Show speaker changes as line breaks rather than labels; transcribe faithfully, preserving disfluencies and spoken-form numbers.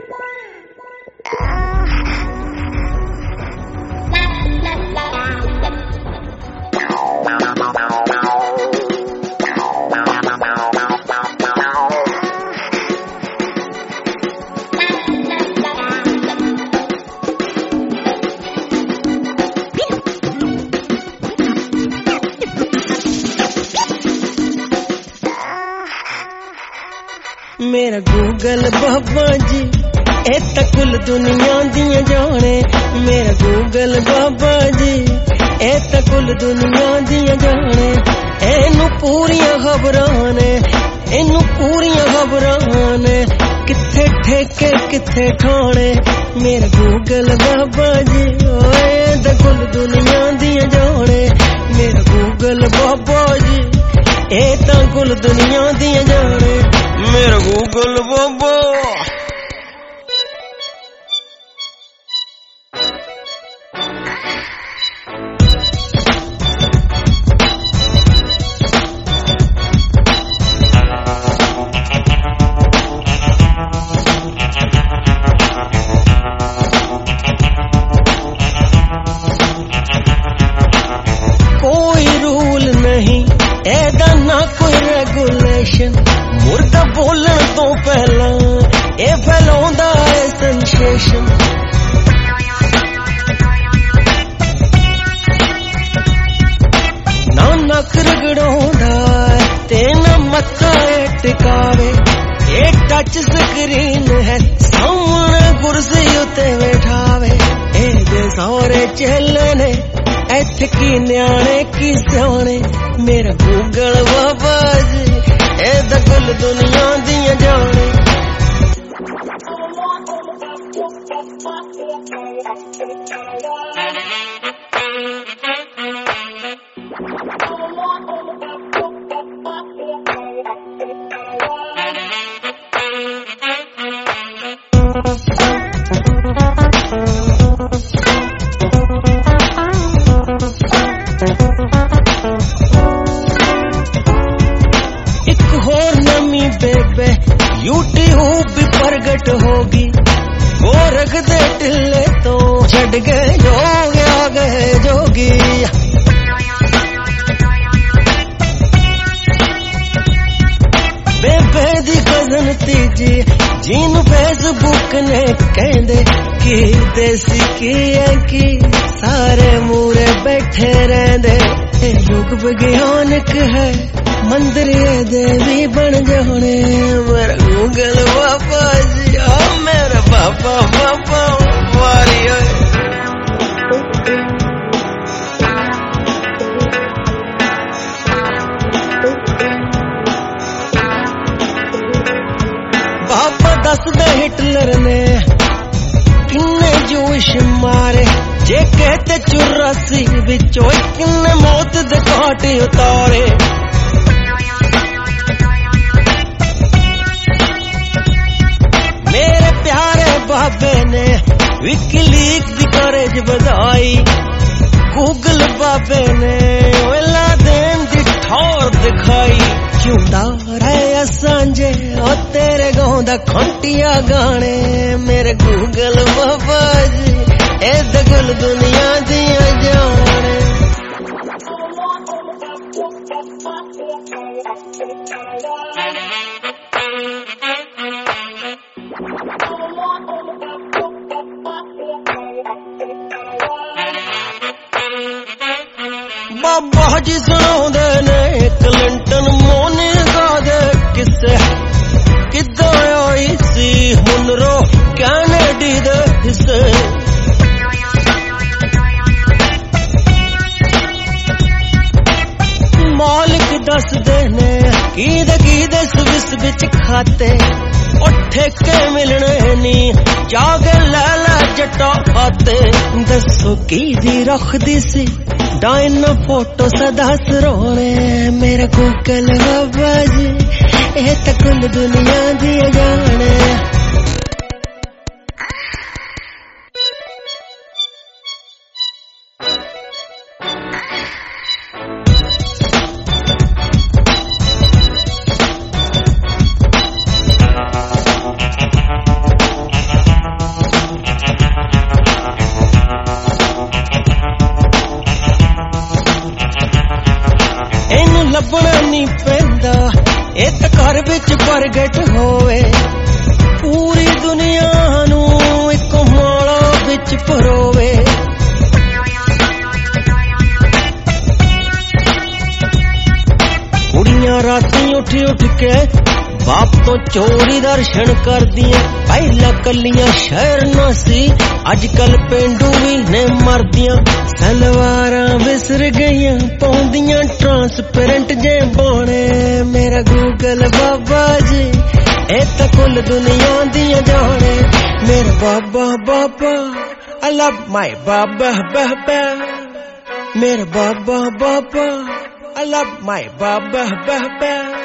मेरा गूगल बाबा जी ए तां कुल दुनिया दियां जाने। मेरा गूगल बाबा जी ए तां कुल दुनिया दियां जाने। एनू पूरियां खबरां ने, एनू पूरियां खबरां ने, किथे ठेके किथे ठाणे। मेरा गूगल बाबा जी ओए तां कुल दुनिया दियां जाने। मेरा गूगल बाबा जी ए तां कुल दुनिया दियां जाने। मेरा गूगल बाबा कोई रूल नहीं एदा ना कोई रेगुलेशन। मुर्दा बोलण तो पहला ए फैलाउंदा है सेंसेशन। ना नक रगड़ाउंदा ते ना मत्था टिकावे। ए टच स्क्रीन है सामने कुर्सी उत्ते बैठावे। ए दे सारे चेले ने इत्थे की न्याणे की स्याणे। मेरा गूगल बाबा जी ए तां कुल दुनिया दियां जाने। बेबे यूट्यूब भी प्रगट होगी। गोरख दे टिल्ले तो छड़ गए जोग आ गए जोगी। बेबे दी कजन तीजी जिन फेसबुक ने कहंदे कि देसी की है कि सारे मूरे बैठे रहंदे। युग विज्ञानिक है मंदिर देवी बन जाने। मेरा गूगल बाबा जी ओ मेरा बाबा बाबा वारी बाबा दस दे हिटलर ने किन्ने जोश मारे। जे कहते चौरासी बिचों किन्ने मौत दे काटे उतारे। मेरे प्यारे बाबे ने विकीलीक दी करेज बधाई। गूगल बाबे ने वेला देन दी ठौर दिखाई। क्योंदा रहे असांजे ओ तेरे गाँव दा खंटिया गाने। मेरे गूगल बाबा जी ए तां कुल दुनिया दियां जाने। बाबा जी सुनाउंदे ने क्लिंटन मोनिका दे किस्से। किद्दां आई सी मुनरो कैनेडी दे हिस्से। मालिक दस दे ने कीदे कीदे स्विस बिच खाते। ओ ठेके मिलने नी जागे लै लै जट्टा खाते। दसो की दी रखदी सी डाइन फोटो सदा सरोने। मेरा गूगल बाबा जी ए तां कुल दुनिया दियां जाने। ਪ੍ਰਗਟ ਹੋਵੇ, ਪੂਰੀ ਦੁਨੀਆ ਨੂੰ ਇੱਕ ਮਾਲਾ ਵਿੱਚ ਪਰੋਵੇ। ਕੁੜੀਆਂ ਰਾਤੀ ਉੱਠ ਉੱਠ ਕੇ ਬਾਪ ਤੋਂ ਚੋਰੀ ਦਰਸ਼ਨ ਕਰਦੀਆਂ, ਪਹਿਲਾਂ ਕੱਲੀਆਂ ਸ਼ਹਿਰ ਨਾ ਸੀ, ਅੱਜ ਕੱਲ ਪੇਂਡੂ ਵੀ ਨੇ ਮਰਦੀਆਂ। ਸਲਵਾਰਾਂ ਵਿਸਰ ਗਈਆਂ ਪਾਉਂਦੀਆਂ ਟਰਾਂਸਪੇਰੈਂਟ ਜੇ ਬਾਣੇ, ਮੇਰਾ ਗੂਗਲ ਬਾਬਾ ਜੀ ਇਹ ਤਾਂ ਕੁੱਲ ਦੁਨੀਆ ਦੀਆਂ ਜਾਣੇ। ਮੇਰਾ ਬਾਬਾ ਬਾਬਾ I love my ਬਾਬਾ ਬਾਬਾ, ਮੇਰਾ ਬਾਬਾ ਬਾਬਾ I love my Baba Baba.